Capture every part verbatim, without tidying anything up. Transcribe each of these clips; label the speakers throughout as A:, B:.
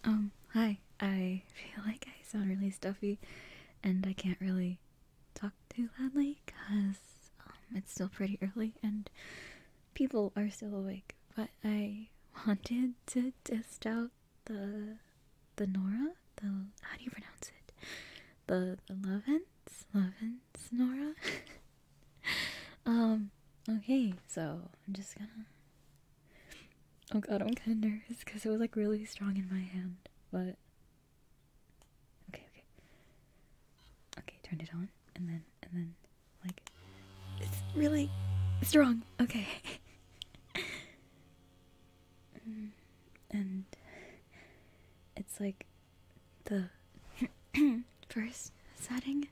A: Um, hi. I feel like I sound really stuffy and I can't really talk too loudly because um, it's still pretty early and people are still awake. But I wanted to test out the the Nora, the how do you pronounce it? The the Lovens, Lovens Nora. um, okay, so I'm just gonna. Oh god, I'm kind of nervous because it was like really strong in my hand, but okay, okay. Okay, turn it on, and then, and then, like, it's really strong. Okay. Mm, and it's like the first setting.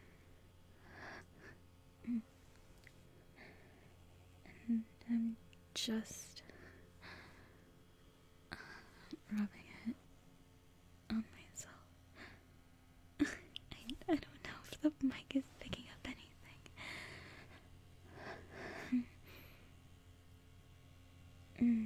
A: Mm, and I'm just rubbing it on myself. I, I don't know if the mic is picking up anything. Mm.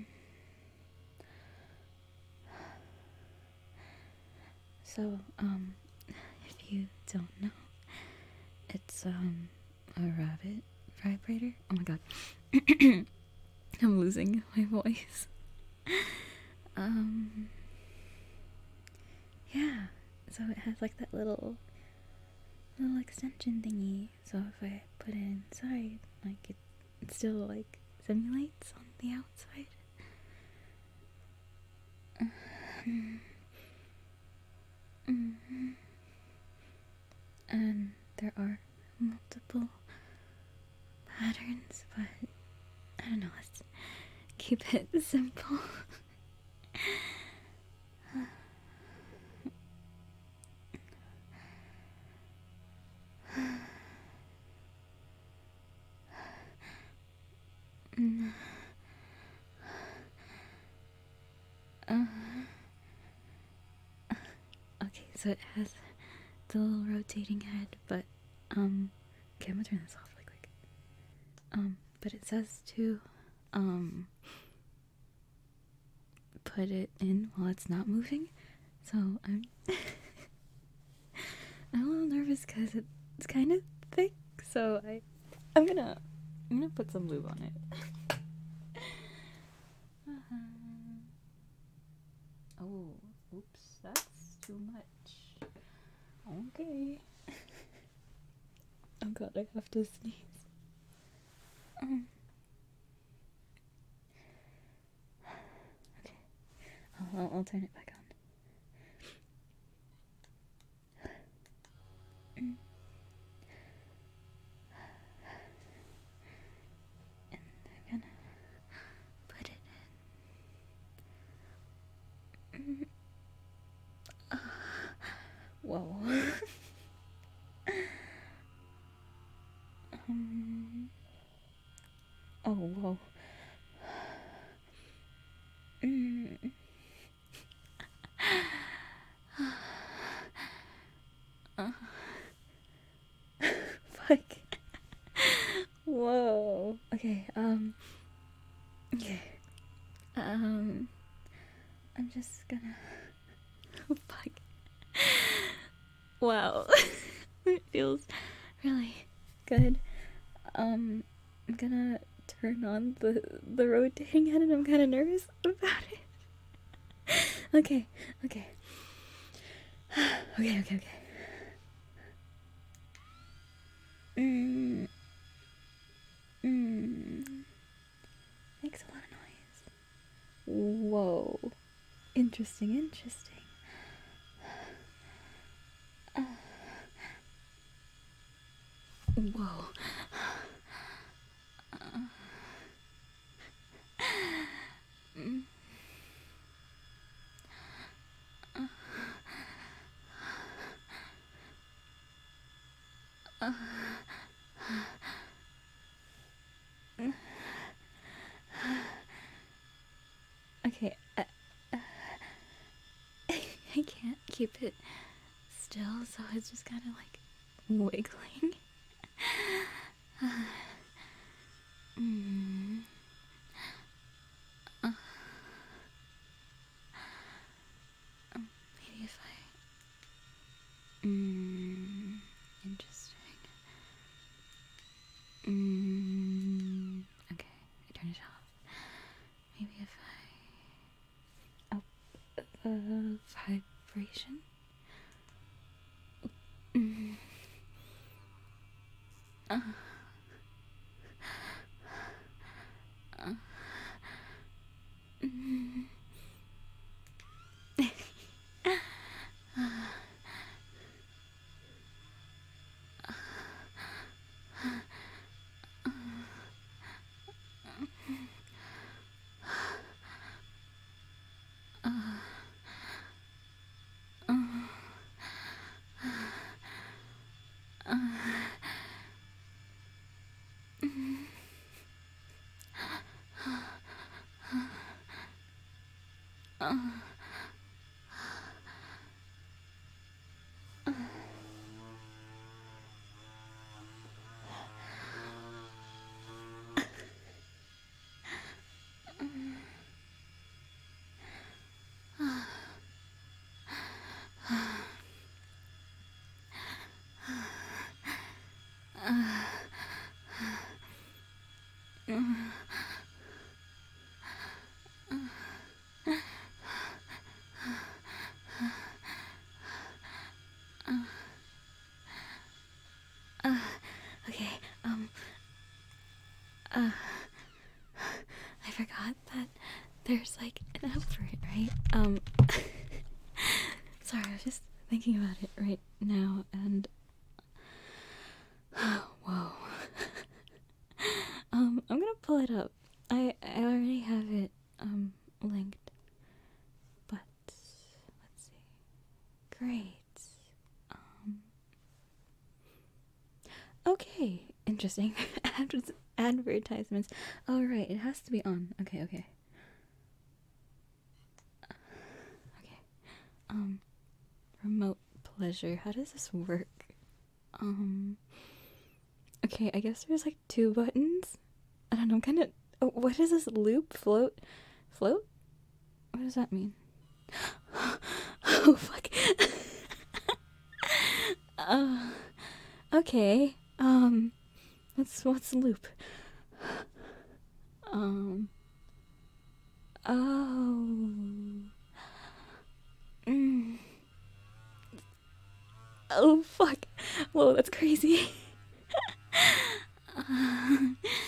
A: So, um, if you don't know, it's, um, a rabbit vibrator. Oh my god. I'm losing my voice. Um, yeah. So it has like that little, little extension thingy. So if I put it inside, like it, it still like simulates on the outside. Mm-hmm. And there are multiple patterns, but I don't know. Let's keep it simple. Mm. Uh, okay, so it has the little rotating head, but um, okay, I'm gonna turn this off really quick. Um, but it says to um put it in while it's not moving. So I'm I'm a little nervous because it, it's kind of thick. So I I'm gonna I'm gonna put some lube on it. uh-huh. Oh, oops, that's too much. Okay. Oh god, I have to sneeze. Um. Okay. I'll, I'll, I'll turn it back on. Mm. And I'm gonna put it in. Mm. Uh, whoa. um. Oh, whoa. Mm. uh. Fuck. Whoa. Okay, um. Okay. Um. I'm just gonna. Oh, fuck. Wow. It feels really good. Um. I'm gonna turn on the the rotating head and I'm kind of nervous about it. Okay, okay. Okay, okay, okay. Mm, mm, makes a lot of noise. Whoa. Interesting, interesting. Uh, whoa. Uh, mm, uh, uh, uh, okay. Uh, uh, I can't keep it still, so it's just kind of like wiggling. mm, uh, um, uh, vibration. Mm. Uh. Uh. Mm. Uh, okay, um, uh, I forgot that there's like an app for it, right? Um, sorry, I was just thinking about it right now, and whoa. um, I'm gonna pull it up. I I already have it um linked, but let's see. Great. Um. Okay, interesting. Adver- advertisements. Oh right, it has to be on. Okay, okay. Okay. Um, remote pleasure. How does this work? Um. Okay, I guess there's like two buttons. I don't know. Kind of. Oh, what is this? Loop, float, float. What does that mean? Oh fuck. uh. Okay. Um. What's what's loop? Um. Oh. Mm. Oh fuck. Whoa, that's crazy. uh,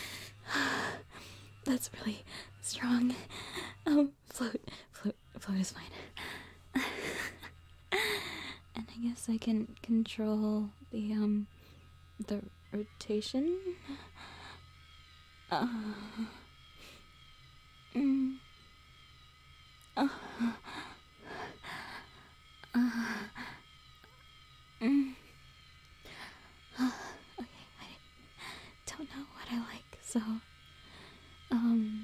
A: that's really strong. Um, float, float, float is fine. And I guess I can control the um the rotation. Uh. Mm. Uh. Uh. Mm. Okay, I don't know what I like, so um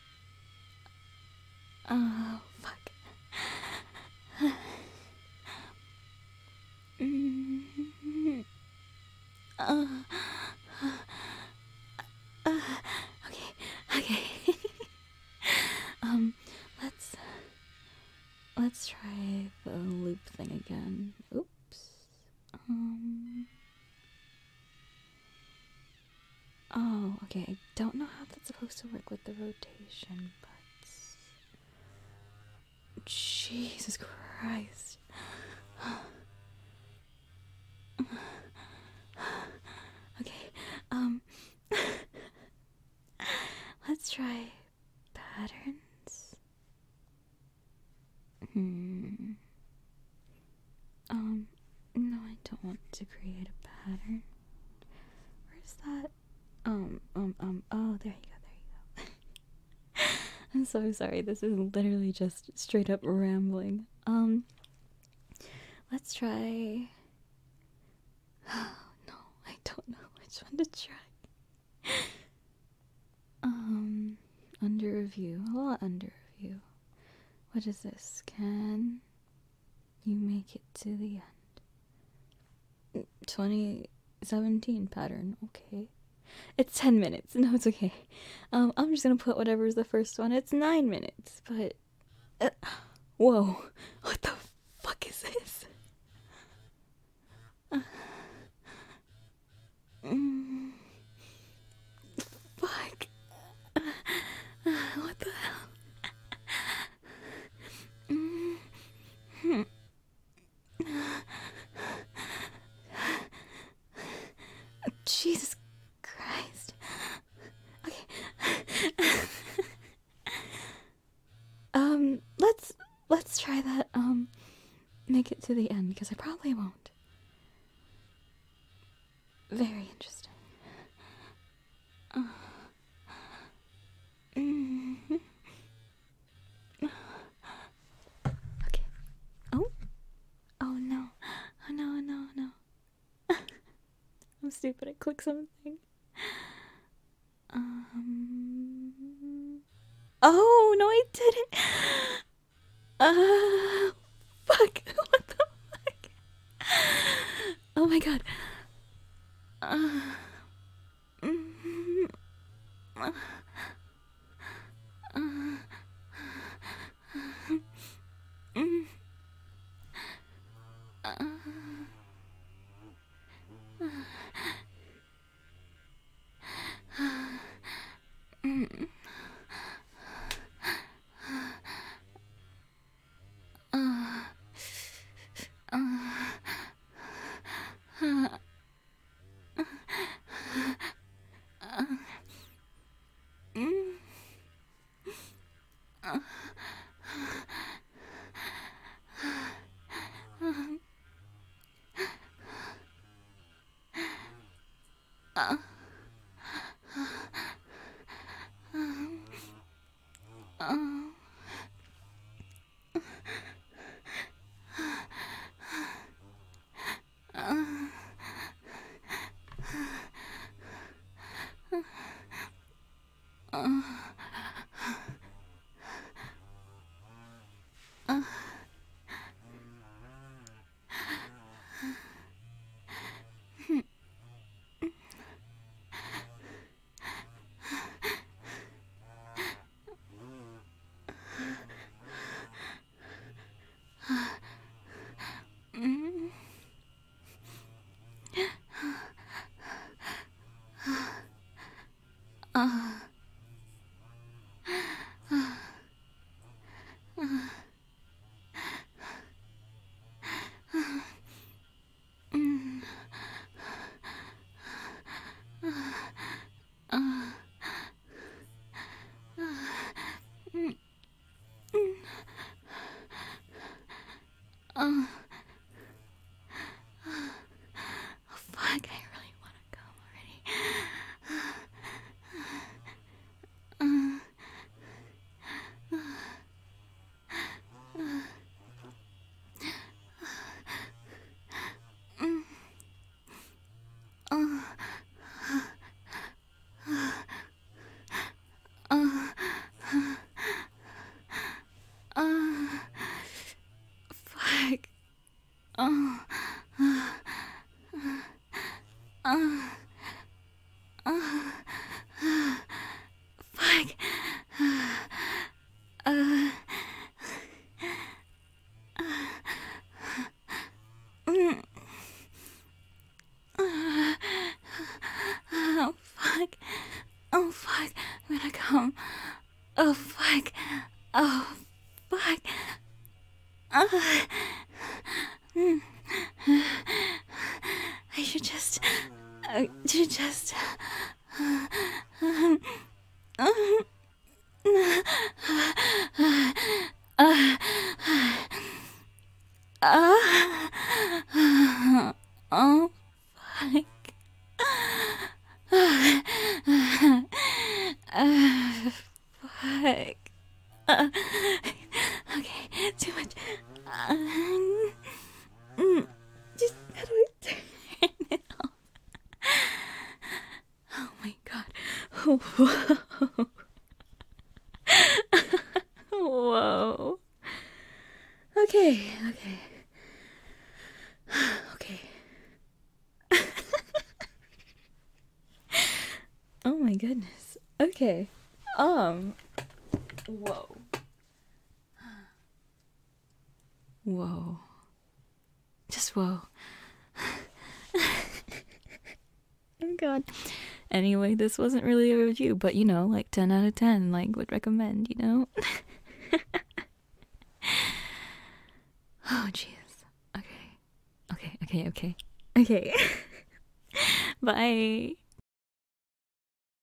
A: oh fuck. mm. uh. Uh. Okay, okay. um let's let's try the loop thing again. Oops. Um Oh, okay. I don't know how that's supposed to work with the rotation, but Jesus Christ. Okay, um let's try patterns. Hmm. Um, no, I don't want to create a pattern. Where's that? Um, um, um, oh, there you go, there you go. I'm so sorry, this is literally just straight up rambling. Um, let's try. Oh, no, I don't know which one to try. um, under review, a lot under review. What is this? Can you make it to the end? twenty seventeen pattern, okay. It's ten minutes. No, it's okay. Um, I'm just gonna put whatever's the first one. It's nine minutes, but. Uh, whoa. What the fuck is this? Uh, mm, fuck. Uh, uh, what the hell? Mm, try that, um, make it to the end, because I probably won't. Very interesting. Uh, mm-hmm. Okay. Oh. Oh no. Oh no, no, no. I'm stupid. I clicked something. Um. Oh no, I didn't. Uh. Fuck. What the fuck? Oh my god. Uh. Mm, uh, uh, mm, uh, mm, uh, uh, uh, mm, uh, uh, uh, mm, uh, mm, uh, mm, mm, uh. Oh, fuck, I really want to come already. Uh, uh, uh, uh, fuck. Uh, uh, uh, uh, fuck. Uh, mm, uh, oh, fuck. Oh, fuck. I'm gonna come. Oh, fuck. Oh, fuck. Uh, mm, I should just. I should just. Uh, um, um, uh, uh, uh, oh, fuck. Uh, fuck. Uh, okay, too much. Uh, mm, just how do I turn it off? Oh my god. Whoa. Whoa. Okay, okay. Okay. Oh my goodness. Okay. Um. Whoa. Whoa. Just whoa. Oh god. Anyway, this wasn't really a review, but you know, like ten out of ten, like would recommend, you know? Oh jeez. Okay. Okay, okay, okay. Okay. Bye.